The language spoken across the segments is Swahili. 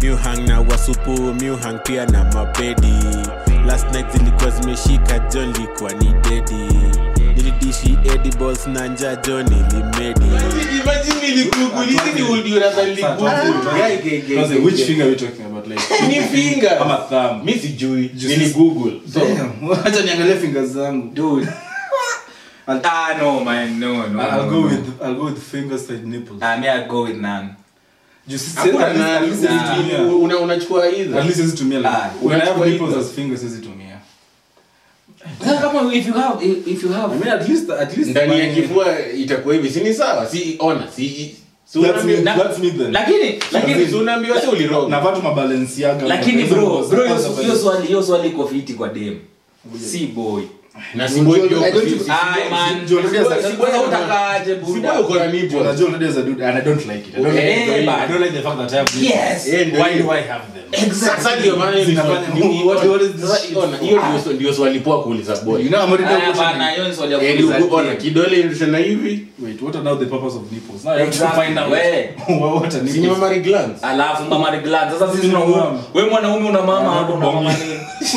Miu hang na wasupu, miu hang pia na mapedi. Last night zilikuwa zimeshika John likuwa ni dedi. Nilidishi edibles na nja John ilimedi. Imagine nilikugulizi ni would you rather Guy. Which finger are we talking about? Like ni finger ama thumb? Mimi sijui. Nili Google. So acha niangalie fingers zangu. Dude. No man, no. I'll go with fingers side nipples. Me I'll go with none. Just unachukua hizo. At least is to me like when I have nipples as fingers is to me. Kama if you have I mean at least ndani ya kifua itakuwa hivi. Si ni sawa? Si ona. Si that's me then. Lakini unaambiwa sio uliroga. Na watu Balenciaga. Lakini bro hiyo swali iko fiti kwa dem. Si boy. Na si boy ndio. Man. Si boy utakaje buda. Si boy uko na nipo. Unajua already as a dude and I don't like it. I don't like the fact that I have nipples. Yes. Why do I have them? Exactly. Sasa ndio maana ni what is this? Hiyo ndio swali poa kuuliza boy. You know I'm already bana hiyo swali ya kuuliza. Ona kidole inashana hivi. Wait, what are now the purpose of nipples? Now I have to find out. What are nipples? Ni mammary glands. Alafu mammary glands. Sasa sisi wewe mwanaume una mama hapo na mama nini?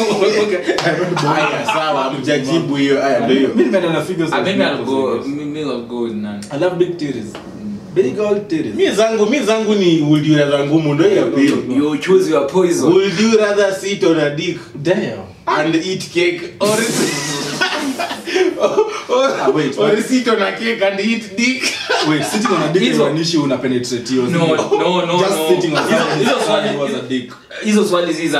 Haya sawa, mjajibu hiyo. Haya ndio hiyo. Mimi nimeenda na figures. I'll go with none. I love big titties. Big old titties. Mimi zangu ni would you rather ngumu ndio hiyo pia. You choose your poison. Would you rather sit on a dick Damn. and eat cake or sit on a cake and eat dick? Wait, sitting on a dick is an issue una penetrate yours. No. Just sitting on a was a dick. Hizo swali ziza.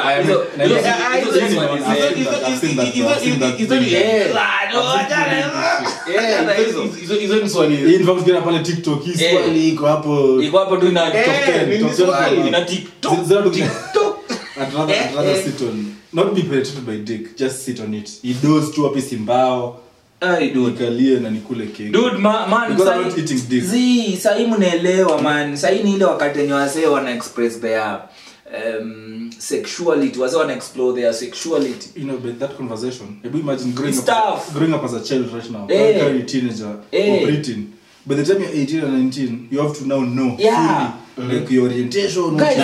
Hizo ni swali. In fact get pale TikTok hii swali iko hapo. Iko hapo tu na TikTok. I'd rather sit on, not be penetrated by dick, just sit on it. It does tu hapo simbao. Nikalie na nikule cake. Dude man because I'm not eating dick. Sasa mnaelewa man. Sasa ni ile wakati wenye wasee wana express their sexuality, wasee wana explore their sexuality. You know, but that conversation. Maybe imagine growing up as a child right now. You're a teenager or preteen. By the time you're 18 or 19, you have to now know fully, like your orientation. Guys,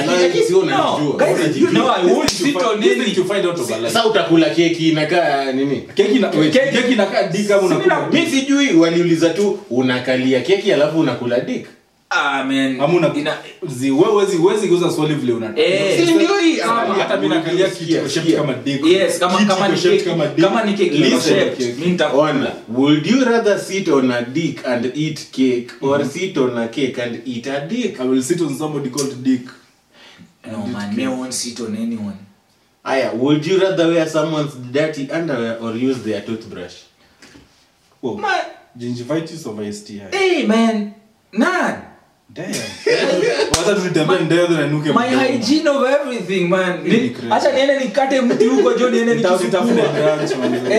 I won't sit on anything to find out about life. Sasa utakula keki inakaa nini? Keki inakaa dick kama unakula. Mimi sijui, waliuliza tu unakalia keki alafu unakula dick. Man. Amuna wewe guza swali vile unataka. Si ndio hii? Hata mimi nakalia kitu shaped kama dick. Yes, kama ni cake shaped. Mimi nitaona. Would you rather sit on a dick and eat cake or sit on a cake and eat a dick? I will sit on somebody called dick. No man, me won't sit on anyone. Aya, would you rather wear someone's dirty underwear or use their toothbrush? Oh, gingivitis or STI? Hey man, none. Damn. What's that? My hygiene of everything, man. Acha niende nikate mti huko jo niende nitafune branch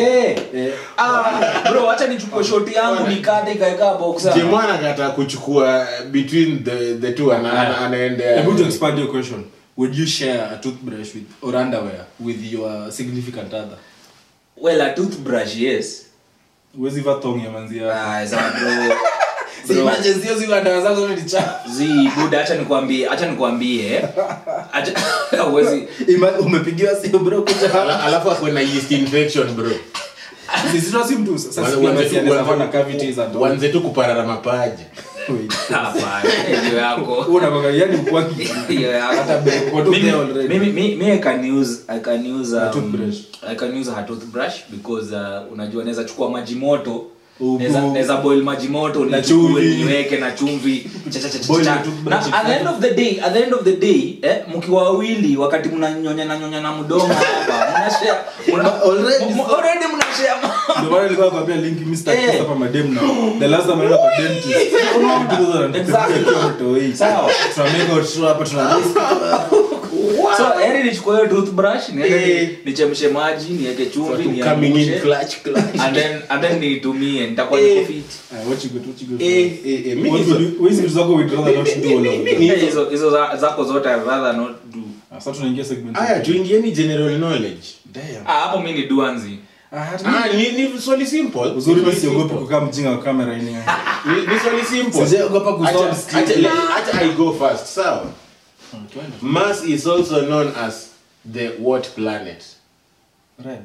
man. Bro, acha nichukue shoti yangu nikate ikaeka boxer. Jemwana kata kuchukua between the two anaenda. I'm going to expand your question. Would you share a toothbrush with or underwear with your significant other? Well, a toothbrush, yes. Where's the tongue ya manzi yako? Sawa bro. Si imagine sio zile dawa zako zote zi buda acha nikwambie acha uwezi umepigiwa sio bro kuja alafu ako na yeast infection bro. Sisi ndio mtu sasa wanafanya cavities and wanze tu kuparara mapaja. Hapana hiyo yako unakwanga yani ukwaki hata kwa tu there already. Mimi I can use a toothbrush. I can use a toothbrush because unajua naweza chukua maji moto. Neza boil maji moto niweke na chumvi na at the end of the day mkiwa wawili wakati mnanyonya na mdomo hapa mnashare already mnashare ndio wale nilikuwa nakwambia link Mr. Christopher Madem na the last time I went to dentist exactly sawa tunameka show hapa tunarisk so nichukue hiyo toothbrush nichemshe maji niweke chumvi niamshe clutch and then nitumie nitakuwa niko fit. What you go mimi hizo zako would rather not do all of hizo zako zote I'd rather not do. Sasa tunaingia segment tuingie ni general knowledge. Damn. Hapo mimi ni duanzi. Ni swali simple. Uzuri basi ogopa kukaa mjinga wa kamera yenyewe. Ni swali simple. Sasa ogopa kusound. Acha I go first, sawa? Mars is also known as the what planet? Red.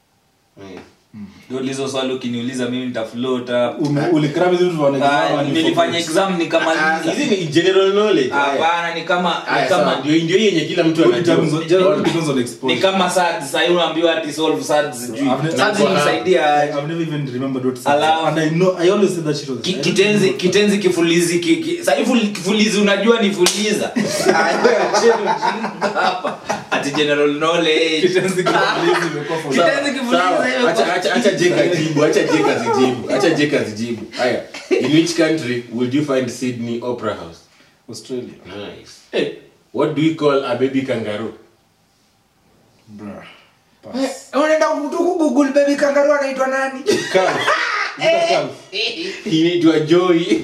Ulizo swali ukiniuliza mimi nitafloat up. Ulikrab hizo vitu wanaelewa. Nilifanya exam nikamaliza. Hizi ni general knowledge. Hapana, ni kama ndio yenye kila mtu anajua. Ni kama SAT, sasa unaambiwa ati solve SAT sijui. SAT inasaidia. I've never even remembered what SAT. And I always say that shit was. Kitenzi kifulizi sasa hivi kifulizi unajua ni fuliza. Hapa ati general knowledge. Kitenzi kifulizi imekuwa for. Kitenzi kifulizi. Acha Jeka zijibu. Haya. In which country would you find Sydney Opera House? Australia. Nice. Hey, what do we call a baby kangaroo? Bruh. Pass. Unaenda Google baby kangaroo anaitwa nani? Calf. Inaitwa Joey.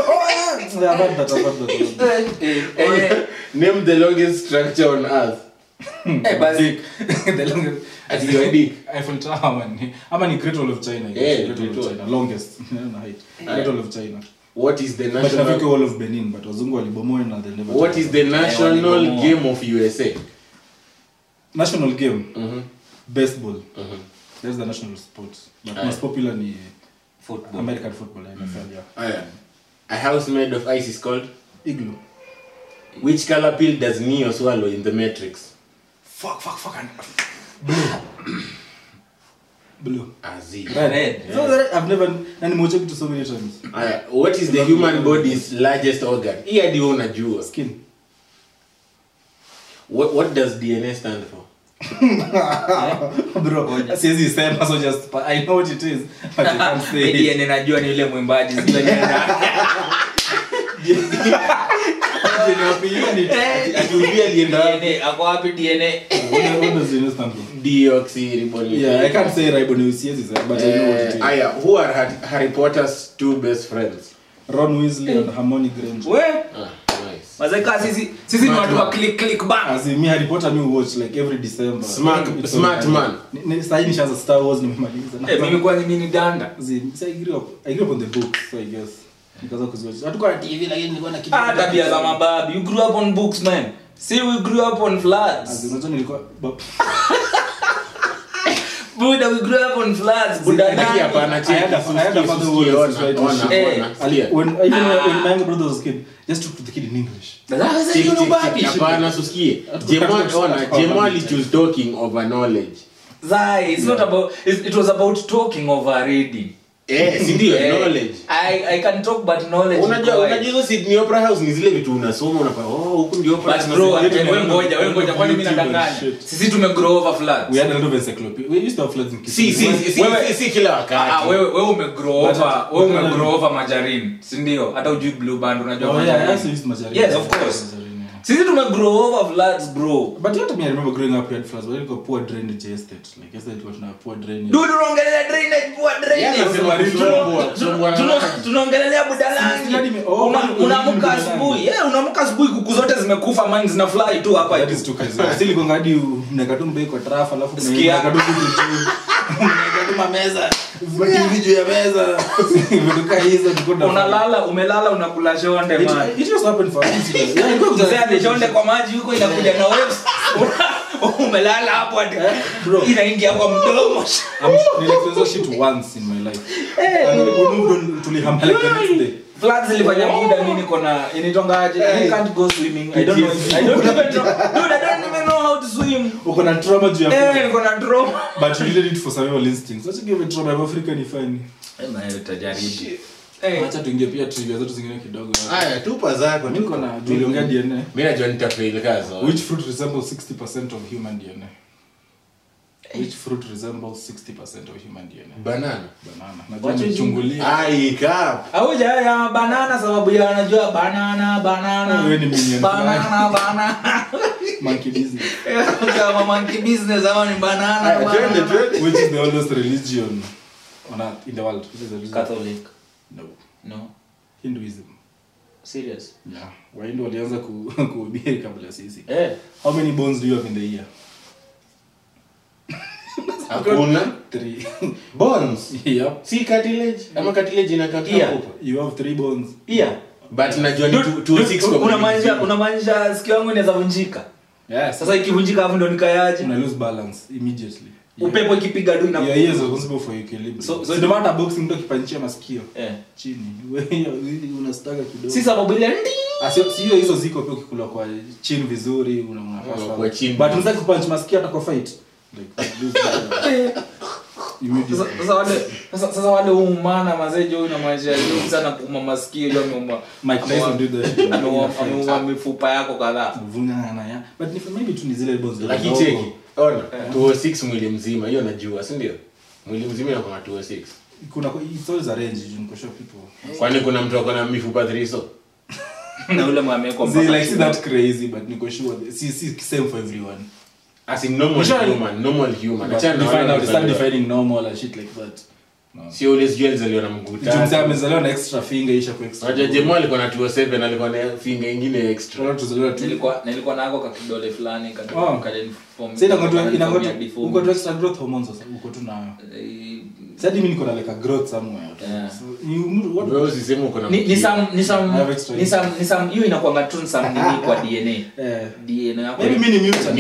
Name the longest structure on earth. Basic. The longest. At your dick. Eiffel Tower. Ama ni Great Wall of China. Great Wall of China. Longest. Height. Great Wall of China. What is the But national Africa Wall of Benin, but wazungu walibomoa na they'll never. What is the national game of USA? National game? Baseball. That's the national sport. But most popular ni football. American football, NFL, yeah. A house made of ice is called igloo. Which color pill does Neo swallow in the Matrix? Fuck. Blue. Azi. Red. I've never watched it so many times. What is the human body's largest organ? Here do you unajua? Skin. What does DNA stand for? Bro, siwezi sema, so just I know what it is, but I can't say. DNA najua ni yule mwimbaji sio nenda. Akiulia alienda DNA ako wapi DNA? What does DNA stand for? Deoxyribonucleic. Yeah, I can't say ribonucleic, but I know what it is. Who are Harry Potter's two best friends? Ron Weasley and Hermione Granger. Where? Nice. Mazeka sisi ni watu wa click bang. As in me Harry Potter me watch like every December. Smart man. Sasa nishaanza Star Wars nimemaliza. Mimi kwa mimi ni danda. I grew up on the books, so I guess. Nikaanza kuziwatch. Hatukuwa na TV lakini nilikuwa na kitu. Tabia za mababi. You grew up on books, man. See, we grew up on floods. As in nilikuwa Buddha, we grew up on floods. Buddha nani? Hapana I had a father who was trying to Clear. when my younger brother was a kid, just talk to the kid in English. Hapana susikie. Jemali choose talking over knowledge. Zai, it's not about it was about talking over reading. Si ndio knowledge. I can talk but knowledge. Unajua Sydney Opera House ni zile vitu unasoma unapata huku ndio opera. But bro, wewe ngoja kwani mimi nadanganya. Sisi tumegrow over floods. We had a lot of encyclopedia. We used to have floods in Kisumu. Si kila wakati. Wewe umegrow over margarine, si ndio? Hata ujui blue band unajua margarine. Yeah, I also used margarine. Yes, of course. Sisi tumegrow over floods, bro. But you I remember growing up we had floods, but we got poor drainage estate. Like yesterday it was not poor drainage. Dude, tunaongelea drainage, poor drainage. Tunaongelea budalangi. Unaamka asubuhi. Unaamka asubuhi kuku zote zimekufa, mine zina fly tu hapa. That is too crazy. Still gonga hadi mnakatumba iko traf alafu mnakatumba juu. Mnakatumba meza. Vitu juu ya meza. Vitu hizo tuko umelala unakula shonde man. It just happened for us. Yeah, shonde kwa maji huko inakuja na waves. Umelala hapo hadi inaingia kwa mdomo. Nilifanya shit once in my life. We moved on tulihama like the next day. Floods ilifanya muda mimi niko na initongaje. I can't go swimming. I don't even know how to swim. Uko na trauma juu ya niko na trauma. But you did it for survival instincts. Acha give it trauma of Africa ni fine. Utajaribu. Acha tuingie pia trivia zetu zingine kidogo. Haya tupa zako. Mimi niko na tuliongea DNA. Mimi najua nitafail kazo. Which fruit resembles 60% of human DNA? Which fruit resembles 60% of human DNA? Banana. Najua nichungulia. Ai kap. Auja ya banana sababu ya anajua banana. Wewe ni minion. Banana. Monkey business. Kama monkey business au ni banana. Which is the oldest religion on earth in the world? Which is the religion? Catholic. No. Hinduism. Serious? Yeah. Wahindu walianza kuhubiri kabla sisi. How many bones do you have in the year? Hakuna 3 bones. Yep. Si cartilage. Ama cartilage inakaa You have 3 bones. Yeah. but najua ni 206 unamaanisha sikio yangu inaweza vunjika. Yes. Sasa ikivunjika hapo ndo nikayaje? Una lose balance immediately. Upepo ikipiga tu inakuwa. Yeah, yes, responsible for equilibrium. So no matter boxing mtu akipanchia masikio. Chini. Wewe unastaga kidogo. Si sababu ile sio hizo ziko pia ukikula kwa chini vizuri unapasa. Kwa chini. But unataka kupunch masikio hata kwa fight. Like sasa wale umana mazejo huyu na maisha yao sana kuuma masikio hiyo ameuma Mike Tyson did that. Ameuma mifupa yako kadhaa. Vunana ya. But if maybe tu ni zile bones. Lakini cheki. Ona 206 mwili mzima hiyo najua, si ndio? Mwili mzima yako na 206. Kuna it's always a range you can show people. Kwani kuna mtu akona mifupa 3 so? Na ule mwameko mpaka. Like see that crazy but niko sure see same for everyone. As in normal human. Achana start defining normal and shit like that. No. Si always jewels aliona mguta. Jumza amezaliwa na extra finger isha kwa extra. Unajua Jemo alikuwa na 207 alikuwa na finger nyingine extra. Wala tuzaliwa tu. Nilikuwa nako kwa kidole fulani kadri form. Sasa inakuwa uko tu extra growth hormones sasa uko tu nayo. Sasa mimi niko na like a growth somewhere. So what was the same uko na. Ni some hiyo inakuwa tu some nini kwa DNA. DNA yako. Maybe mini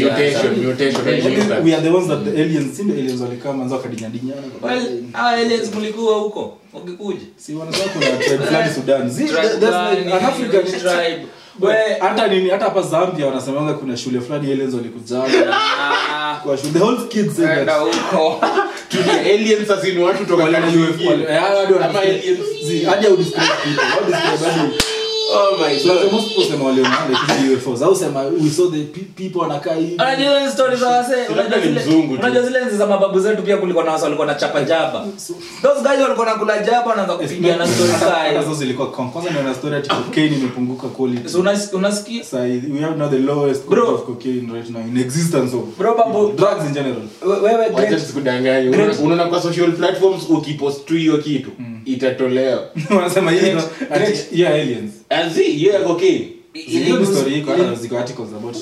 mutation. We are the ones that the aliens in the aliens walikama anza kadinyadinyana. Well, aliens kulikuwa huko. Ukikuja. Si wanasema kuna tribe fulani Sudan. That's like an African tribe. Hata hapa Zambia wanasemanga kuna shule fulani aliens walikujaga. Kwa shule the whole kids say that. Huko. Aliens asini watu kutoka kwa UFO. Hadi wana aliens. Hadi au describe people. How describe oh my god. So most people sema wale like UFOs. Au sema we saw the people wanakaa hivi. Unajua stories za wase, unajua zile enzi za mababu zetu pia kulikuwa na wase walikuwa na chapa jaba. Those guys walikuwa nakula jaba wanaanza kupiga na stories zao. Hizo zilikuwa kwanza ni na story ati cocaine imepunguka quality. So unasikia? So we have now the lowest quality of cocaine right now in existence of drugs in general. Wewe wacha sikudanganya. Unaona kwa social platforms ukipost tu hiyo kitu itatolewa. Wanasema hiyo yeah aliens. Azi yeah cocaine. Hiyo story iko hata ziko articles about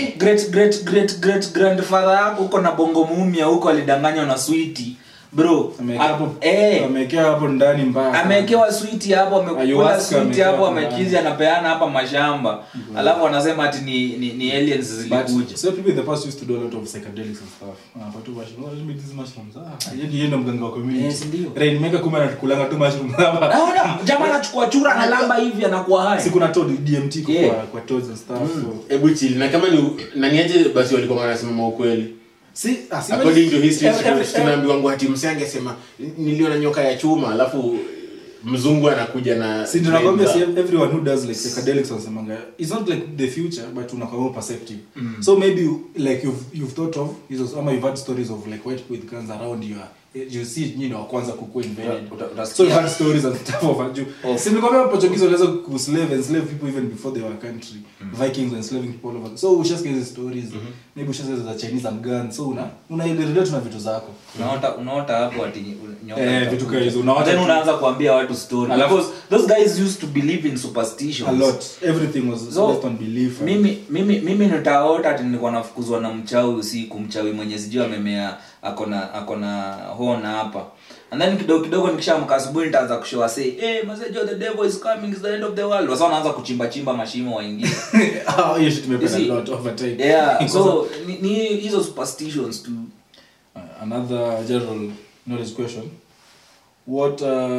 it. Great grandfather yako uko na bongo muumia huko alidanganywa na sweetie. Bro, amekea hapo ndani mbaya. Amekewa sweetie hapo, amekula sweetie hapo, amekizi anapeana hapa mashamba. Alafu wanasema ati ni aliens zilikuja. So people in the past used to do a lot of psychedelics and stuff. But let me these mushrooms. Yeye mganga wa community. Yes ndio. Rainmaker kumbe anakulanga tu mushrooms hapa. Naona jamaa anachukua chura na lamba hivi anakuwa hai. Si kuna toad DMT kwa toads and stuff. Hebu chill na kama ni naniaje basi walikuwa wanasema ukweli. Si according to history tunaambiwa ngo ati msee angesema niliona nyoka ya chuma alafu mzungu anakuja na si tunakwambia si everyone who does like psychedelics or something it's not like the future but unakuwa perceptive. So maybe like you've thought of ama you've heard stories of like white people with guns around you see kwanza kukua invaded. So you heard stories and stuff of you. Simlikwambia Portuguese waliweza enslave people even before they were a country. Vikings were enslaving people all over. So ushasikia hizo stories. Maybe ushasikia za Chinese and guns. So relate na vitu zako. Unaota hapo ati nyoka. Vitu kama hizo. Unaanza kuambia watu story. Because those guys used to believe in superstitions. A lot. Everything was based on belief. Mimi nitaota ati nilikuwa nafukuzwa na mchawi usiku, mchawi mwenye sijui amemea akona hona hapa. And then kidogo nikishaamka asubuhi nitaanza kushow say mazejo the devil is coming, it's the end of the world. Wasa wanaanza kuchimba mashimo waingie. You should maybe a lot over time. Yeah, so ni hizo superstitions too. Another general knowledge question. What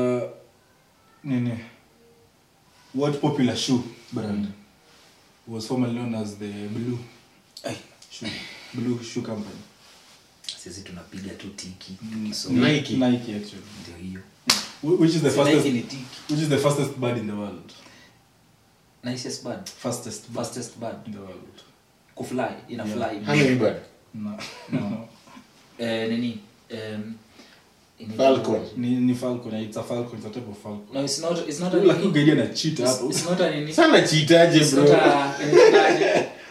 popular shoe brand was formerly known as the Blue Shoe Company? Sisi tunapiga tu tiki. So Nike actually. Ndio hiyo. Which is the fastest bird in the world? Nicest bird. Fastest bird in the world. Kufly, fly. Hummingbird. No. Nini? Falcon. Ni falcon. It's a falcon. It's a type of falcon. No, it's not a like guide na cheetah hapo. It's not a nini. Sana cheetah je bro.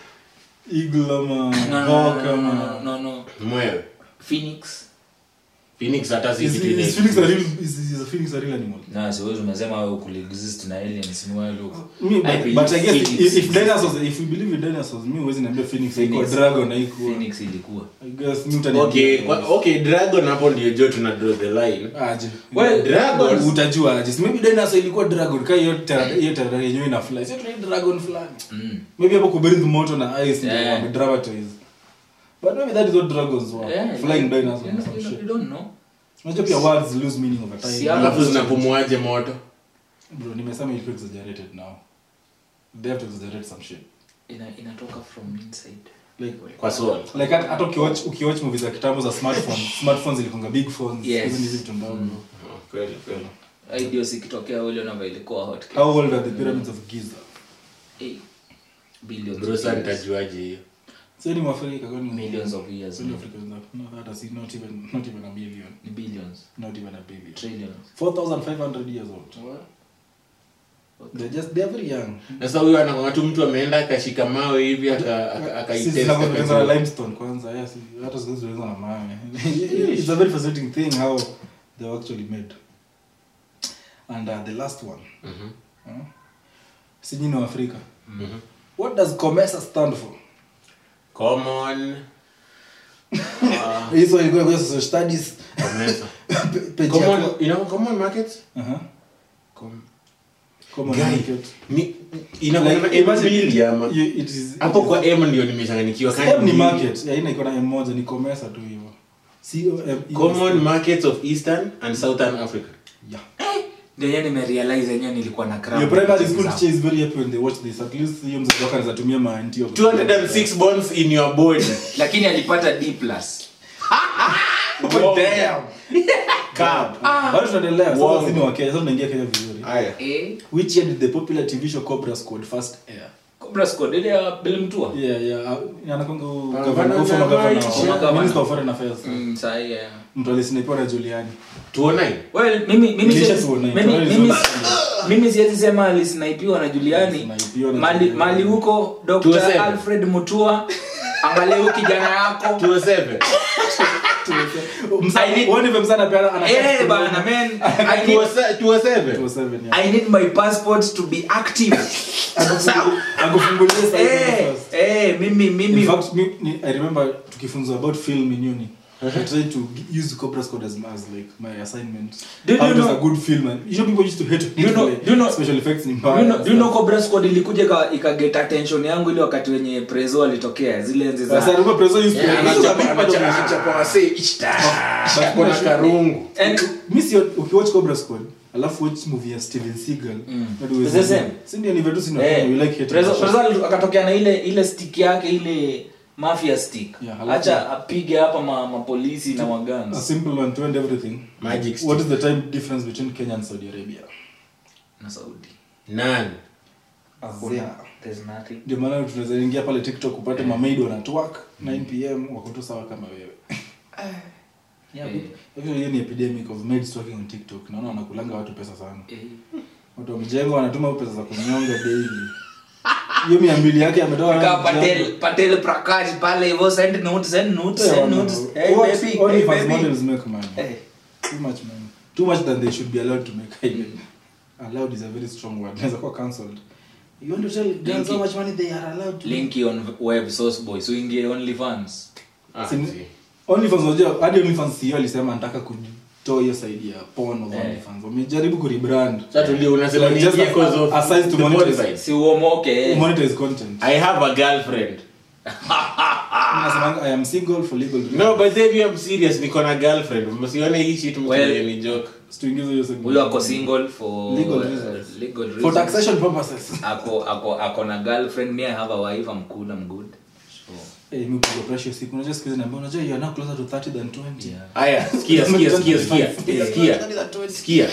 Eagle ama no. Mwewe. Phoenix. Phoenix hata si Is kitu ile. Phoenix a real is a Phoenix a real animal? Na siwezi umesema wewe coexist na aliens ni wewe look. But I guess if dinosaurs, if we believe in dinosaurs, me huwezi niambia Phoenix iko dragon na iko. Phoenix ilikuwa. I guess Newton. Okay, dragon hapo ndio jo tuna draw the line. Aje. Well, Dragon Utajua aje. Maybe dinosaur ilikuwa dragon kai hiyo terra yenyewe ina fly. Sio tuna dragon fulani. Maybe hapo kubreathe moto na ice ndio wamedramatize. But maybe that is what dragons were. Flying dinosaurs or some shit. You don't know. Unajua pia words lose meaning over time. alafu zinapumuaje moto. Bro, nimesema ilikuwa exaggerated now. They have to exaggerate some shit. Inatoka from inside. Like Kwa soul. like hata ukiwatch movies za kitambo za smartphones ilikuwa big phones. Yes. Hizi vitu ndogo. Kweli. Ideas ikitokea wale na ilikuwa hot. How old are the pyramids of Giza? 8 billions. Bro, sasa nitajuaje hiyo? So ni Afrika kwani Millions of years. Ni Africa no that is not even a million. Ni billions. Not even a billion. Trillions. 4,500 years old. They are very young. Sasa huyo anakuwa tu mtu ameenda akashika mawe hivi akaitest akaitest limestone kwanza. Yes, hata siwezi na mawe. It's a very fascinating thing how they were actually made. And the last one. Sijini wa Afrika. What does COMESA stand for? Common Hizo ilikuwa kwa social studies. COMESA. Common Common markets? common Guy, market. Inakuwa Like, M mbili ama It is hapo kwa M ndio nimechanganyikiwa ni market. Haina iko na M moja ni COMESA tu hivyo. Common markets of Eastern and Southern Africa. Yeah. Ndio yani nimerealize yenyewe nilikuwa na crap. Your primary school teacher is very happy when they watch this. At least hiyo mzee wako anatumia maanti of 206 bones in your body. Lakini alipata D+. Oh, damn. Cap. Bado tunaendelea. Sasa sisi wa Kenya, sasa tunaingia Kenya vizuri. Haya. Which year did the popular TV show Cobra Squad first air? Cobra Squad ile ya Bill Mtua. Yeah. Anakonga Governor governor Minister of Foreign Affairs. Sahi ya. Mtu alisnipiwa na Juliani. 209. Well, mimi siwezi sema alisnipiwa na Juliani. Mali huko Dr. Alfred Mutua. Angalia huyo kijana yako 207. One of them sana pia ana bana man. 207. I need my passport to be active. Akufungulia sasa. Mimi In fact, I remember tukifunzwa about film in uni. I tried to use Cobra Squad as like my assignment. Do you know a good film? And you know people used to hate it. Do you know special effects ni mbaya. Do you know Cobra Squad ilikuja ikaget attention yangu ile wakati wenye Prezo alitokea zile enzi za. Sasa remember Prezo used to anachapa wase kuna karungu. And miss you ukiwatch Cobra Squad alafu watch movie ya Steven Seagal. Si ndio ni vitu sina we like it. Prezo akatokea na ile stick yake ile mafia stick. Acha apige hapa mapolisi na magans. A simple one to end everything. Magic stick. What is the time difference between Kenya and Saudi Arabia? Na Saudi. None. There's nothing. Ndio maana tunaweza ingia pale TikTok upate mamaid wanatwork 9 pm wako tu sawa kama wewe. Hiyo ni epidemic of maids working on TikTok. Naona wanakulanga watu pesa sana. Watu wamjengo wanatuma pesa za kunyonga daily. Hiyo 200 yake ametoa Patel Prakash pale hivyo send notes. Hey baby, only fast models make money. Too much than they should be allowed to make. Allowed is a very strong word. Naweza kuwa cancelled. You want to tell girls how much money they are allowed to link on web source boy so ingie OnlyFans. OnlyFans unajua hadi OnlyFans CEO alisema anataka kutoa hiyo side ya porn of OnlyFans. Wamejaribu ku rebrand. Sasa tulio unasema ni because of aside to monetize. Si uomoke. Monetize content. I have a girlfriend. Unasema I am single for legal reasons. No, but if I'm serious niko na girlfriend. Msione hii shit mkiona ni joke. Tuingize hiyo segment. Huyo ako single for legal reasons. Legal reasons. For taxation purposes. Ako na girlfriend. Me I have a wife. I'm cool. I'm good. So mimi kwa pressure siku unajua siku niambia unajua you are now closer to 30 than 20. Aya, sikia.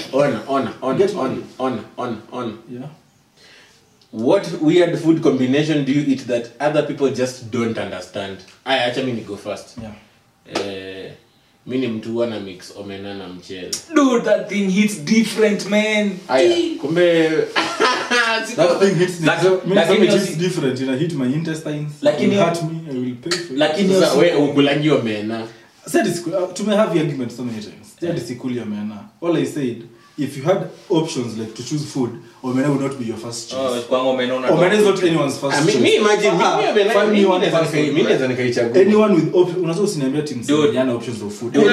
On. Yeah. What weird food combination do you eat that other people just don't understand? Aya, acha mimi go first. Yeah. Mimi ni mtu wana mix omena na mchele. Dude, that thing hits different, man. Aya, kumbe that thing hits like it's different. You know, hit my intestines. Lakini hurt me, I will pay for it. Lakini wewe ukulangi omena. said it's to me have the argument so many times. Said it's cool omena. All I said, if you had options like to choose food, omena would not be your first choice. Omena is not anyone's first choice. Me imagine me naweza nikaichagua. Anyone with options, unaweza usiniambia team yana options of food.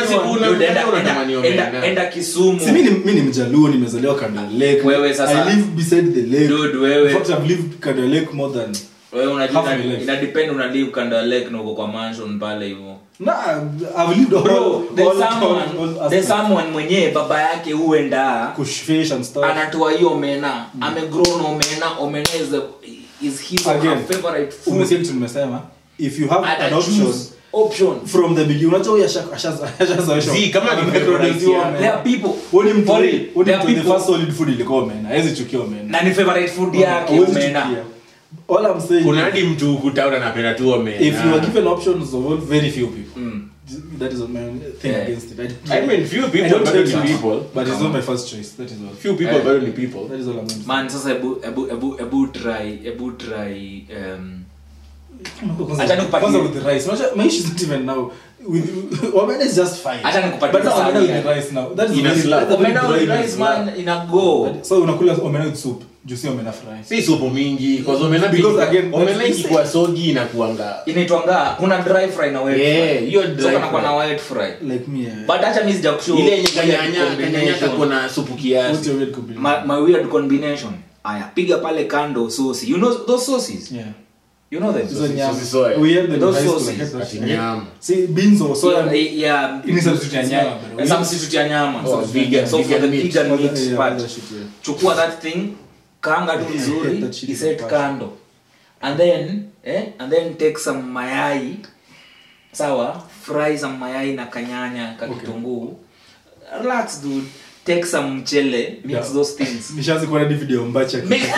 Enda Kisumu. Si mimi ni Mjaluo, nimezaliwa kando ya lake. Wewe sasa I live beside the lake. Dude, wewe. In fact, I've lived kando ya lake more than wewe unajua ina depend una live kando ya lake na uko kwa mansion pale hivyo. Nah, I've lived all there's someone mwenye baba yake huenda kushfish and stuff. Anatoa hiyo omena. Amegrown omena is his favorite food. Umesema tumesema if you have an option from the beginning unajua ashaza see kama ni there are people the first solid food ilikuwa omena. Hizi chukio omena. Na ni favorite food yake omena. All I'm saying kuna hadi mtu kutaona anapenda tu omena. If you are given options of all very few people. That is my thing against it. I mean few people but it's not my first choice. That is all. Few people but only people. That is all I'm saying. Man sasa ebu try acha nikupatie with the rice. My issue is not even now with omena is just fine. Acha nikupatie but omena with the rice now. That is omena with rice man ina go. So unakula omena with soup. Juicy omena fry. Si soup mingi because omena because again omena ikikuwa soggy inakuanga. Inaitwanga kuna dry fry na wet fry. Yeah, hiyo dry. So kuna white fry. Like me. But acha mimi sijakushow ile yenye kanyanya kuna supu kiasi. What's your weird combination? My weird combination. Aya, piga pale kando sauce. You know those sauces? Yeah. You know them? Soya. We had those sauces. Nyama. See beans or soya. Yeah. Ini substitute ya nyama. Substitute ya nyama. So vegan. So for the vegan meat part. Yeah. Chukua that thing, kaanga tu vizuri, iset kando. And then take some mayai. Sawa, fry some mayai na kanyanya ka kitunguu. Relax dude. Take some mchele, mix those things. Nishaanza kuona video mbacha.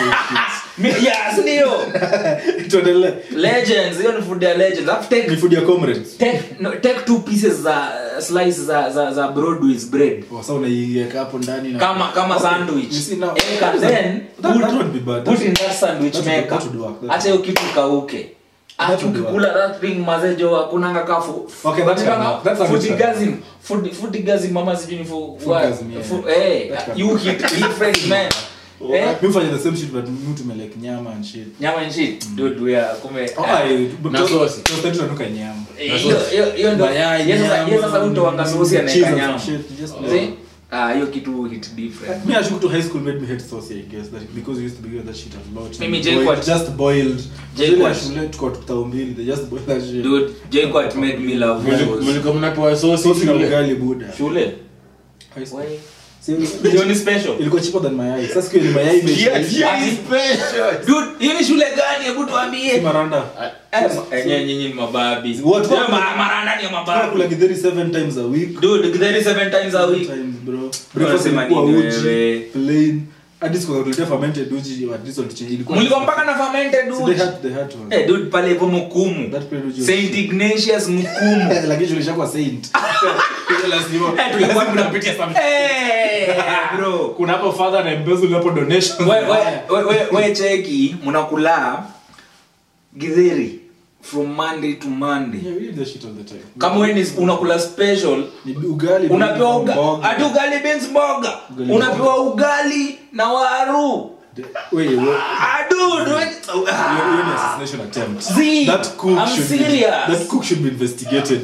Yes, ndio. Tuendelee. Legends, hiyo ni food ya legends. After ni food ya comrades. Take 2 pieces za slice za Broadway's bread. Sasa unaiweka hapo ndani na kama sandwich. And then put in that sandwich maker. Acha hiyo kitu kauke. Ukikula that thing mazejo hakuna ngakafu. Okay, that's food gasm mama sijui for you hit different man. We find the same shit but mtu me like nyama and shit. Dude we are come na sauce. So tatu tunanuka nyama. Hiyo ndo yes sasa mtu wanga sauce anaweka nyama. Hiyo kitu hit different. Me I took to high school made me hate sauce I guess that because we used to be with that shit a lot. Mimi just boiled. Shule tuko tukao mbili they just boil that shit. Dude J-Quat made me love sauce. Mlikuwa mnapewa sauce na ugali buda. Shule. High school. Hiyo ni special. Ilikuwa cheaper than mayai. Sasa siku ile mayai special. Dude, hiyo ni shule gani? Hebu tuambie. Maranda. Nyinyi ni mababi. What Maranda ni mababi. Kula githeri 7 times a week. Dude, githeri 7 times a week. Times bro. Breakfast ilikuwa uji, plain. Hadi siku tuletea fermented uji at least tulichange ilikuwa. Mlikuwa mpaka na fermented uji. They had one. Dude pale hivyo mkumu. Saint Ignatius mkumu. Lakini tulishakuwa saint. Lazima. Tulikuwa tunapitia some. Bro, kuna hapo father na embezzle hapo donation. We cheki mnakula githeri from Monday to Monday. Yeah, we eat that shit all the time. Kama wewe unakula special, ni ugali. Unapewa ugali beans burger. Unapewa ugali na waru. Wait. Dude, you're an assassination attempt. See, that cook I'm should serious. That cook should be investigated.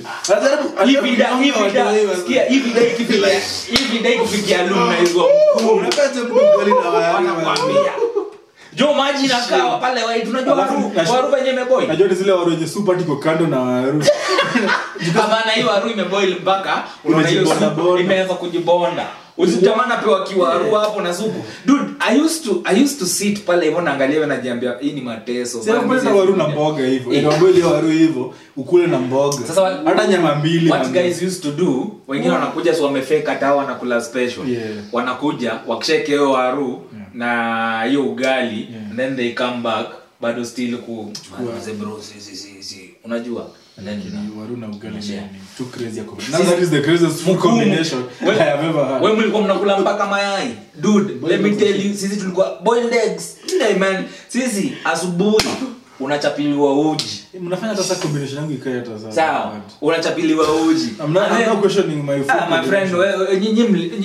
If they kufikia alumni hizo. Unapata ugali na waru. Jo maji na kawa pale wai tunajua waru wenyewe imeboil. Najua zile waru wenye super tiko kando na waru. Kama na hiyo waru imeboil mpaka unaona hiyo supu imeanza kujibonda. Usitamana pewa kiwaru hapo na supu. Dude, I used to sit pale hivyo naangalia na najiambia hii ni mateso. Sasa kupenda waru na mboga hivyo. Inaboil waru hivyo, ukule na mboga. Sasa hata nyama mbili. What guys used to do, wengine wanakuja so wamefake hata wanakula special. Yeah. Wanakuja wakisheke hiyo waru na hiyo ugali and then they come back bado still kuchukua bro si unajua and then waru na ugali ni too crazy combination. That is the craziest food combination I have ever had. Wewe mlikuwa mnakula mpaka mayai. Dude, let me tell you, sisi tulikuwa boiled eggs. Hey man, sisi asubuhi unachapiliwa uji. mnafanya hata sasa combination yangu ikae hata sasa. Sawa. Unachapiliwa uji. I'm not questioning my food. My friend, nyinyi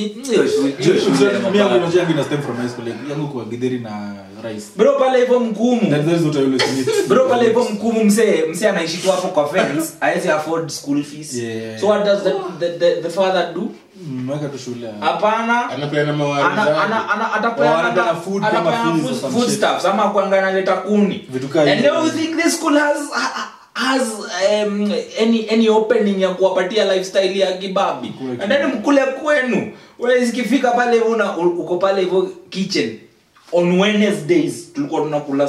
mimi yangu ina stem from high school. Yangu kwa githeri na rice. Bro pale hivyo mgumu. That is what I always need. Bro pale hivyo mgumu msee anaishi tu hapo kwa fence. Haezi afford school fees. Yeah. So what does the father do? Mweka tu shule. Hapana. Anapeana mawazo. Atapeana food stuff. Sama kuanga analeta kuni. And now you think this school has any opening ya kuwapatia lifestyle ya kibabi. And then mkule kwenu. Wewe ikifika pale uko pale hivyo kitchen. On Wednesdays tulikuwa tunakula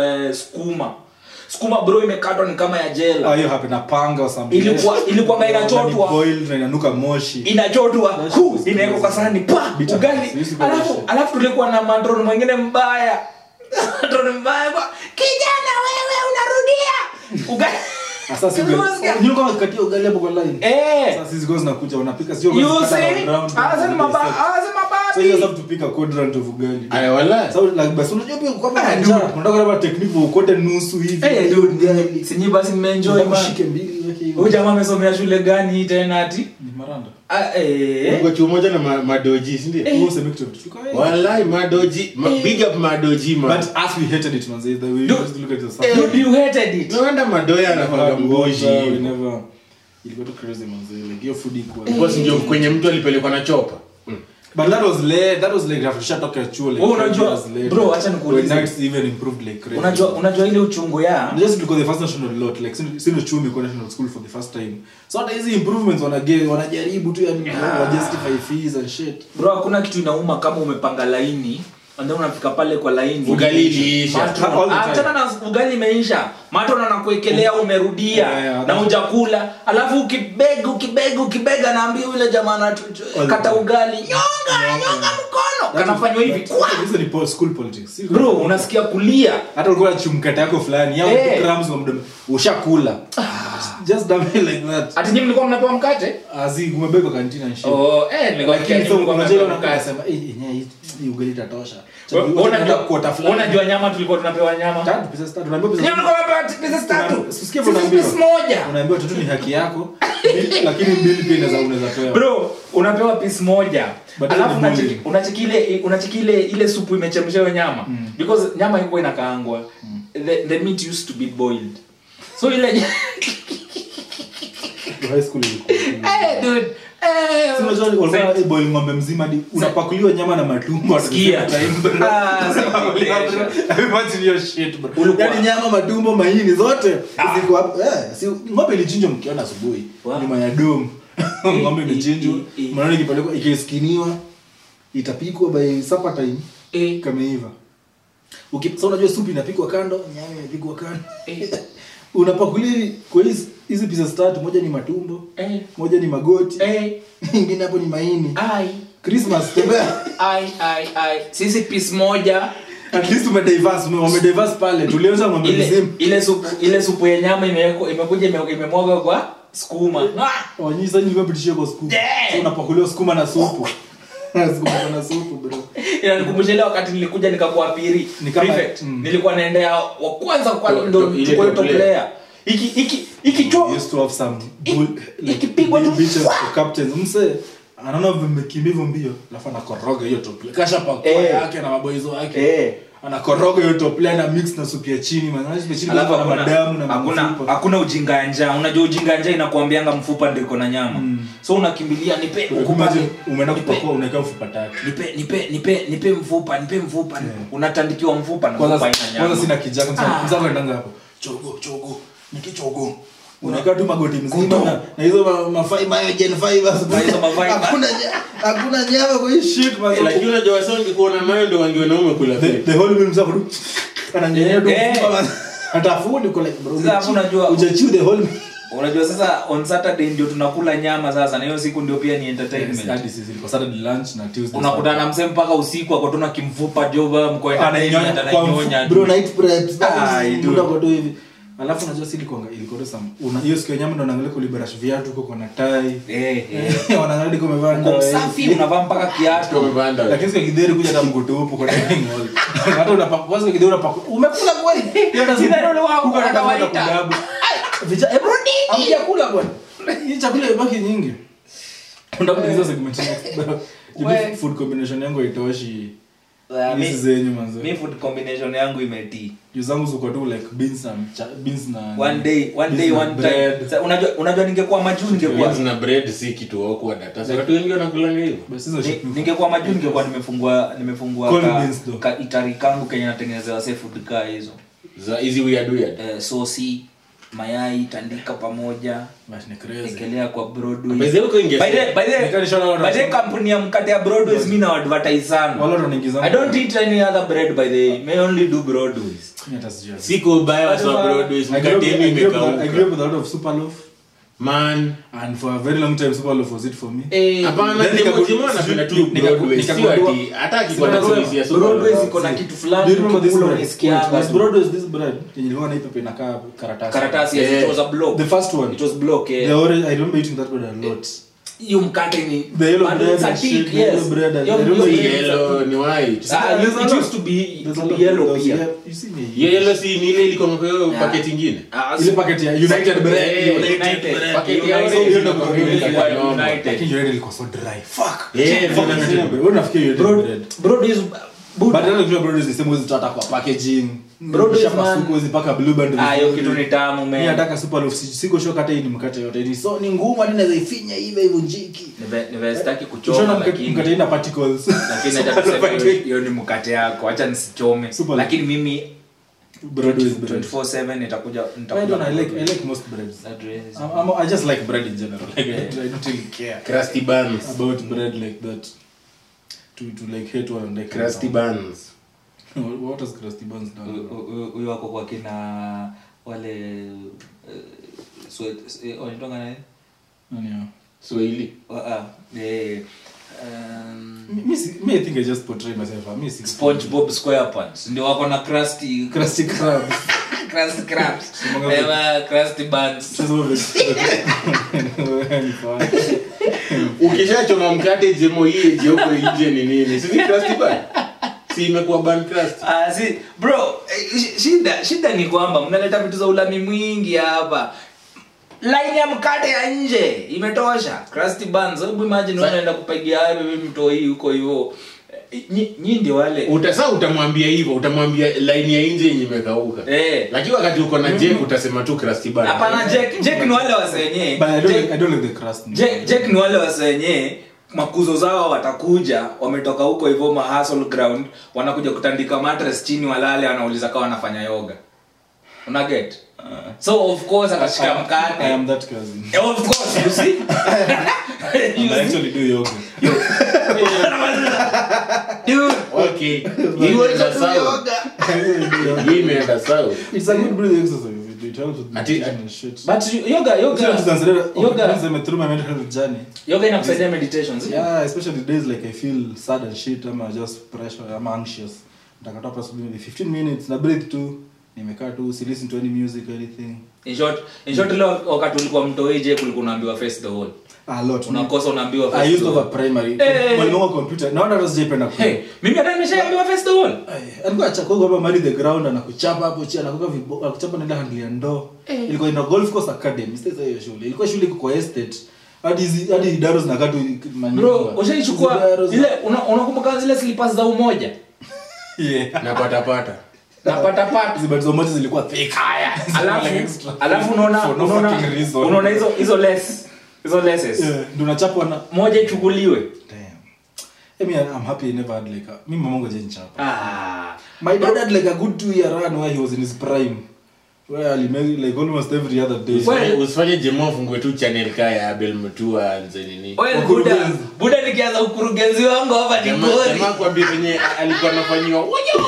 skuma bro imekatwa ni kama ya jela. Hiyo hapa na panga au something. Ilikuwa inachotwa. Boil na inanuka moshi. Inachotwa. Inawekwa kwa sahani pa ugali. Alafu tulikuwa na madron mwingine mbaya. Madron mbaya kwa kijana wewe unarudia. Ugali. Sasa sisi ndio kama katia ugali hapo kwa line. Sasa sisi goes nakuja wanapika sio round. Asema mabaya. So you have to pick a quadrant of ugali. Aya wala. So like basi unajua pia kwa unataka labda technique ukote nusu hivi. Dude, sinyi basi mmeenjoy mshike mbili yake hiyo. Huyu jamaa amesomea shule gani tena ati? Ni Maranda. Kwa chuo moja na madoji si ndio? Huo semictive. Wallahi madoji, big up madoji man. But as we hated it manze, the way we used to look at the stuff. Dude, you hated it. No wonder madoya anakuwa mgoji. We never ilikuwa tu crazy manze, like your food equal. Because ndio kwenye mtu alipelekwa na chopa. But that was like after shut up chuo like. Unajua bro acha nikuulize. Nights even improved like crazy. Unajua ile uchungu ya just because the first national lot like sino chumi kwa national school for the first time. So hata hizi improvements wanajaribu tu yani wa justify fees and shit. Bro hakuna kitu inauma kama umepanga laini and then unafika pale kwa laini ugali iliisha. Hata na ugali imeisha. Mato na nakuekelea umerudia na hujakula. Alafu ukibega naambia yule jamaa kata ugali nyonga mkono. Kanafanywa hivi. Hizo ni school politics. Bro unasikia kulia. Hata ulikuwa chumkata yako fulani yao grams wa mdomo ushakula. Just dumb like that. Ati nyinyi mlikuwa mnapewa mkate? Azi umebeba kantina and shit. Nilikuwa mnapewa mkate. Hii ugali itatosha. Unajua nyama tulikuwa tunapewa nyama. 3 pesa 3. Tunaambiwa pesa. Nyama kwa pesa 3. Usikie unaambiwa. Unaambiwa tu ni haki yako. Lakini mbili pia unaweza pewa. Bro, unapewa piece moja. Alafu unacheki ile supu imechemshwa nyama because nyama ilikuwa inakaangwa. The meat used to be boiled. So ile high school ilikuwa. Dude. Unajua ulikuwa boil ng'ombe mzima hadi unapakuliwa nyama na matumbo sikia. Imagine your shit bro. Yaani nyama matumbo maini zote ziko hapo. Si ng'ombe ilichinjwa mkiona asubuhi. Nyuma ya dom. Ng'ombe imechinjwa. Mnaona ikipelekwa ikiskiniwa itapikwa by supper time. Kameiva. So unajua supu inapikwa kando, nyama inapikwa kando. Unapakulia kwa hizi pieces 3, moja ni matumbo, moja ni magoti, nyingine hapo ni maini. Christmas tembea. Sisi piece moja at least umediverse pale. Tulianza ng'ombe mzima. Ile supu ya nyama imekuja imemwaga kwa sukuma. Nyinyi sasa nilikuwa pitishia kwa sukuma. So unapakulia sukuma na supu. Sukuma na supu bro. Inanikumbusha ile wakati nilikuja nikakuapiri prefect. Nilikuwa naendea wa kwanza kwa ndo chukua top player. Used to have some ikipigwa tu captains mse anaona vimekimbivu mbio alafu anakoroga hiyo top player kasha pakwa yake na maboizo yake anakoroga hiyo top player na mix na supu ya chini maana supu ya chini na madamu na hakuna ujinga njaa. Unajua ujinga njaa inakuambianga mfupa ndio iko na nyama. So unakimbilia nipe umeenda kupakua unaweka mfupa 3 nipe mfupa unatandikiwa mfupa na mfupa ina nyama. Kwanza sina kijaka mzako ndanga hapo chogo nikichogo unakaa tu magoti mzima na hizo mafiber hayo gen fibers hakuna nyama kwa hii shit man. Lakini unajua sasa ungekuona nayo ndio wangeona umekula the whole meal mzako tu ananyenya tu atafuni kwa like bro. Sasa unajua ujachiu the whole. Unajua sasa on Saturday ndio tunakula nyama sasa na hiyo siku ndio pia ni entertainment. Hadi sisi kwa Saturday lunch na Tuesday. Unakutana na msemo mpaka usiku akotona kimfupa joba mko ananyonya bro night preps. Ndio kwa hivi. Alafu unajua sisi ilikuwa some hiyo siku ya nyama ndo naangalia kuliberash viatu huko na tai. Wanaangalia kama umevaa ndio safi unavaa mpaka kiatu umevaa. Lakini siku gideri kuja hata mgoto upo kwa dining hall. hata unapakwaza kidogo unapakwa umekula kweli Sina ndio wao wanawaita. vija ebroni amjakula bwana hii chakula ibaki nyingi ndakuuliza segment next food combination yangu itoshi hizi zenyu manzo Mimi food combination yangu imetii. Yuzangu zuko tu like beans na One day one time. Unajua ningekuwa majuu ningekuwa beans na bread si kitu awkward hata sasa watu wengi wanakula hivyo basi hizo shit ningekuwa majuu ningekuwa nimefungua ka itari kangu Kenya natengenezewa food ka hizo za easy weird sosi mayai tandika pamoja basi ni crazy ekelea kwa Broadway. By the By the company ya mkate ya Broadway mimi na advertise sana. wala tunaingiza I don't eat any other bread by the way. May only do Broadway. hata sijui siko baya wa Broadway mkateni I grew imekauka up with a lot of Superloaf man and for a very long time Superloaf was it for me hapana Jemo anapenda tu Broadway sio ati hata akikuwa na choice ya Broadway ziko na kitu fulani. do you remember this bread Unasikianga. this bread is this bread ilikuwa na ipepe inakaa Karatasi yes, it was a block. the first one It was block the orange I remember eating that bread a lot You mkate ni the yellow and bread it's a and thick, shit, yes. yellow bread and I Yo, remember yo, eating yellow ni white It used to be yellow pia. you see me yellow si ni ile ilikuwa kwa hiyo packet nyingine ile packet ya United bread United. packet ya United. hiyo ndio kwa United. lakini United ilikuwa so dry fuck ndio wewe unafikiria United bread Broadway is but then the bread is the same way tata kwa packaging Broadway is man. suko zipaka blue band Hiyo kitu ni tamu mimi man. nataka Superloaf siko sure hata hii ni mkate yote ni so ni ngumu hadi naweza ifinya hivi hivyo njiki Nimestaki Ushona kuchoma mkate lakini ina particles hata tuseme hiyo ni mkate yako. Acha nisichome. Super. Lakini mimi Broadway is bread 24/7 nitakuja I like most breads that is. I just like bread in general like I don't really care crusty buns about bread like that to like hate one like crusty buns what does crusty buns done Huyo wako kwa kina wale sweat wanatonga nani? nani hao Swahili me I think I just portray myself me SpongeBob SquarePants ndio wako na crusty crabs crabs crusty buns. ukishachoma mkate Jemo hii jioko nje ni nini sisi crusty bun si imekuwa bun crust Si bro shida ni kwamba mnaleta vitu za ulami mwingi hapa. Line ya mkate ya nje imetosha. Crusty buns, hebu imagine unaenda kupigia wewe mto hii huko hivyo. Nyinyi ndio wale. Utamwambia hivyo, utamwambia line ya nje yenye imekauka. Lakini wakati uko na Jack utasema tu crusty bun. Hapana Jack ni wale wasenye. But I don't like the crust. Jack ni wale wasenye makuzo zao watakuja wametoka huko hivyo ma hustle ground wanakuja kutandika mattress chini walale wanauliza kama wanafanya yoga. Una get? So of course akashika mkate. I am that cousin. Of course you see. I actually do yoga. Dude, okay. You want to do yoga? You made a sound. It's a good breathing exercise. It helps with meditation and shit. But yoga through my mental journey. Yoga inasaidia meditations. Yeah, especially days like I feel sad and shit, I'm just pressure, I'm anxious. Nitakata possibly maybe 15 minutes na breathe tu. Nimekaa tu si listen to any music or anything. In short leo wakati ulikuwa mtoeje kulikuwa unaambiwa face the wall. A lot. Unakosa unaambiwa face. I used over primary. Well, no computer. Now that was jipenda ku. Mimi hata nimeshaambiwa face the wall. Alikuwa achako kwa mali the ground anakuchapa hapo chini anakuka kuchapa nenda handle ya ndoo. Ilikuwa ina golf course academy. Sasa hiyo shule. Ilikuwa shule iko kwa estate. Hadi idaro zinakatu maneno. Bro, ushaichukua ile unakumbuka zile slippers za umoja? Yeah. Napata Napata Zibazo moja zilikuwa thick. Alafu unaona hizo less. Hizo lesses. Ndio unachapwa na moja ichukuliwe. Damn. I'm happy I never had like mimi mamangu hajanichapa. My dad had like a good 2-year run where he was in his prime. Where he made like almost every other day. Usifanye Jemo fungue tu channel kaya Abel Mutua anze nini. Buda nikianza ukurugenzi wangu hapa ni ngori. Jamaa kwa bibi alikuwa anafanywa.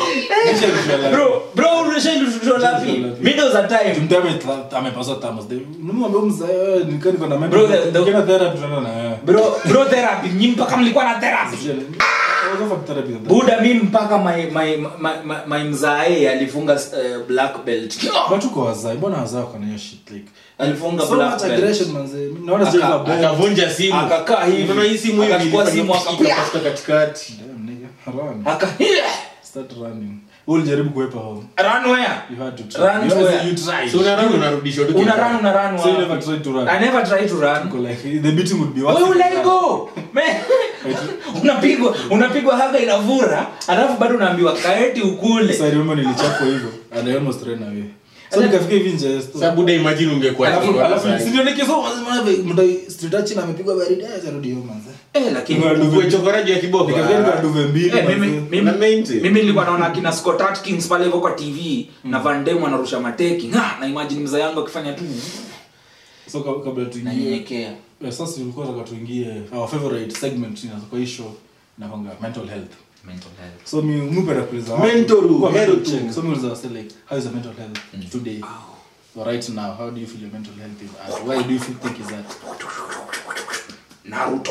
Bro unashinda lapi. Middle za time. Tumtame amepaswa tamos. Nimwambia mzee nikani kwa na mental. Kina therapy tunaona. Bro therapy nyimpa kama nilikuwa na therapy. Buda mimi mpaka my mzae alifunga black belt. Watu kwa wazai, mbona wazai kana hiyo shit like alifunga black belt. Aggression manze. Naona sasa akavunja simu. Akakaa hivi. Unaona hii simu hivi akachukua simu akapita katikati. Damn nigga. Haram. start running. Ulijaribu kuepa home. Run where? You had to try. Run to where? You tried. So unarudisha tu. Una run. So you never tried to run. I never tried to run. Like the beating would be worse. Wewe let go. Man. Unapigwa haga inavura, alafu bado unaambiwa kaeti ukule. So I remember nilichapwa hivyo and I almost ran away. So nikafika hivi nje. Sababu dai imagine ungekuwa Alafu sio nikiso mdai street achi na amepigwa baridi atarudi home manze. Lakini uwe chokoraji ya kiboko. Nikafika duve mbili. Mimi nilikuwa naona kina Scott Atkins pale hivyo kwa TV na Van Damme anarusha mateki. Na imagine mzee yangu akifanya tu. So kabla tuingie. Nanyekea. Sasa tulikuwa tunataka tuingie our favorite segment kwa hii show na kwanga mental health. So me mpera kuuliza mental health check. So me uliza say like how is your mental health today? So right now how do you feel your mental health is at? Why do you think is that? Naruto.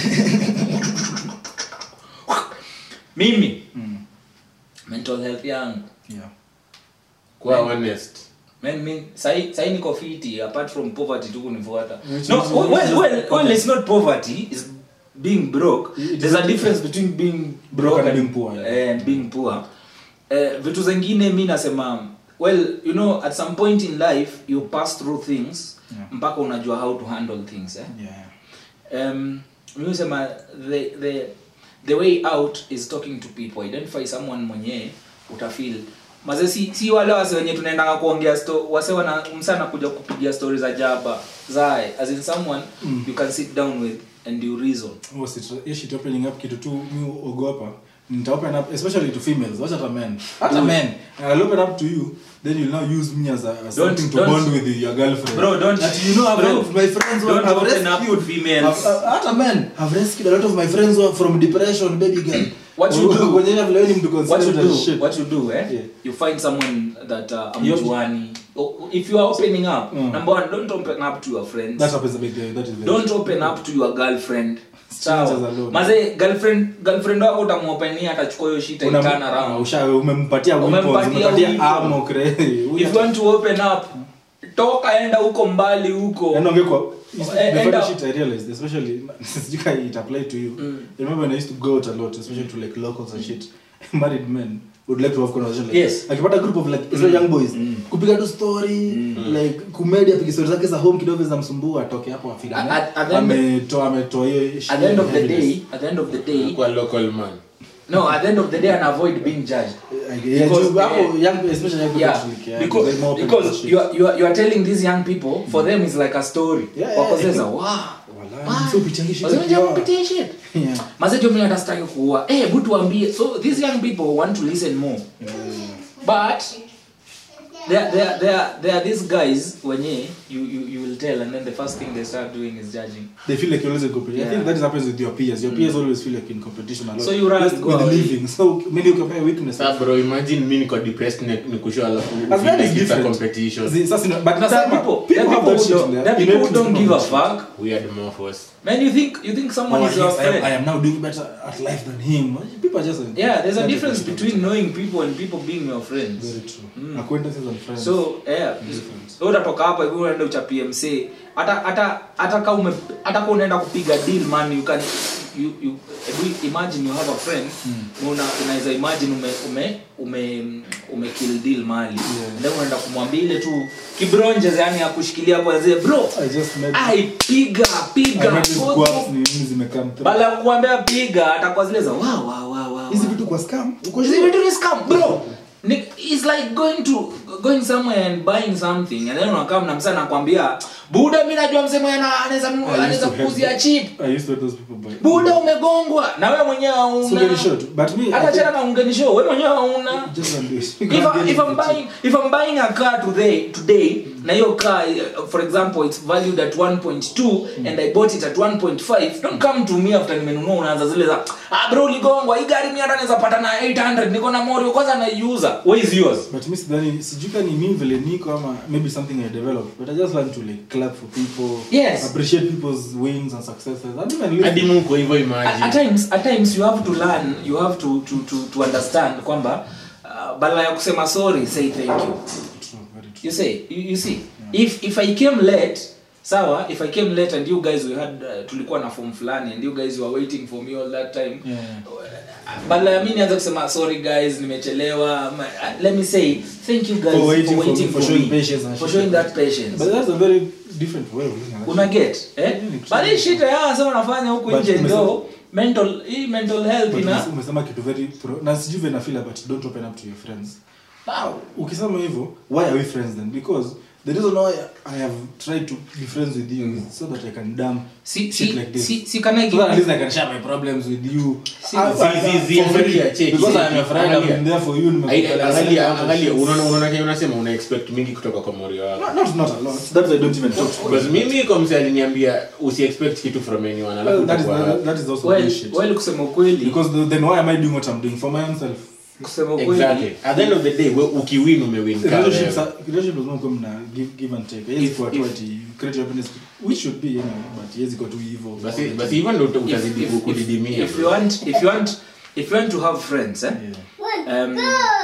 Mimi mental health yangu kwa honest man sai niko fiti apart from poverty tu kunifuata. No, well it's not poverty, it's being broke. There's a difference between being broke and being poor. And being poor. Vitu zingine mimi nasema well, you know, at some point in life you pass through things mpaka unajua how to handle things mimi nasema the way out is talking to people. Identify someone mwenye utafeel maze si wale wase wenye tunaenda kuongea wase wana msana kuja kupigia stories za jaba zae as in someone you can sit down with and you reason. Was it shit opening up kitu tu mimi ogopa nita open up especially to females, what are men? I'll open up to you, then you'll now use me as something to bond with your girlfriend. Bro, don't that, you know, my friends don't have open up with females. Other men have rescued a lot of my friends from depression, baby girl. What you do? What you do? You find someone that amjuani. If you are opening up, number one, don't open up to your friends. That happens a big deal. That is very don't open up to your girlfriend. Maze girlfriend wako utamuopenia atachukua hiyo shit and turn around. Umempatia amo crazy. If you want to open up, toka enda huko mbali huko. Ongeko the funny shit I realized, especially it apply to you. Remember when I used to go out a lot, especially to like locals and shit. Married men would like to have conversation like yes. Akipata group of like so young boys kupiga tu story like kumedia piga stories zake za home kidogo za msumbua atoke hapo afika ametoa hiyo at the end of the day kwa local man. No, at the end of the day, and avoid being judged. Because you are telling these young people, for them it's like a story. Wow. So these young people want to listen more. But there are these guys when you will tell, and then the first thing they start doing is judging. They feel like you're always in competition. I think that happens with your peers. Your peers always feel like in competition a lot. So you rather with the living. So many you compare weakness. Bro, imagine me niko depressed nikushow alafu it's a competition. But some people who don't give a fuck. Weird morphos. Man, you think someone is your friend? I am now doing better at life than him. People are just there's a difference between knowing people and people being your friends. Very true. Acquaintances and friends. So so utatoka hapa hivi unaenda uchapie MC hata kama unaenda kupiga deal man, you can you imagine you have a friend unaweza imagine ume kill deal mali ndio unaenda kumwambia ile tu kibronje yani ya kushikilia hapo azee bro I piga bala kuambia piga atakuwa zile za wow hizi vitu kwa scam hizi vitu ni scam bro. It's like going somewhere and buying something and then unakaa na msana anakuambia buda mimi najua msemo anaweza kuzia cheap. I used to those people buy. Buda umegongwa na wewe mwenyewe hauna. So but me hata chana na unganisho wewe mwenyewe hauna. If I'm buying a car today na hiyo car for example it's valued at 1.2 and I bought it at 1.5, don't come to me after nimenunua unaanza zile za bro ligongwa hii gari mimi hata naweza pata na 800 niko na Morio kwanza naiuza. Where is yours? But miss Dani sijuka ni mimi vile niko ama maybe something I developed, but I just learned to like clap for people, appreciate people's wins and successes. I even hadi Mungu hivyo imagine. At times you have to learn, you have to understand kwamba badala ya kusema sorry say thank you. True, very true. You see, if I came late sawa, if I came late and you guys tulikuwa na form fulani and you guys were waiting for me all that time, but mimi nianza kusema sorry guys nimechelewa, let me say thank you guys for waiting for showing me, patience and for showing that patience. But that's a very different way of looking at it. Una get but hii shit sasa nafanya huko nje ndio mental health umesema kitu very na sijui na feel but don't open up to your friends. Now ukisema hivyo, why are we friends then? Because the reason why I have tried to be friends with you is so that I can dump shit like this. Can I give so at least I can share my problems with you. Because I am a friend, I'm there for you. Angalia unaona kile unasema una expect mingi kutoka kwa Morio wako. Not a lot. That's I don't even talk to. Because mimi kwa msali aliniambia usi expect kitu from anyone. Alafu that is also bullshit. Well kusema ukweli. Because then why am I doing what I'm doing for my own self? Kusema ukweli. Exactly. At the end of the day, ukiwin umewin. Relationship does not come na give and take. Yes, for you create your happiness, which should be, you know, but yes, got to evil. But even though utazidi kudidimia. If you want to have friends,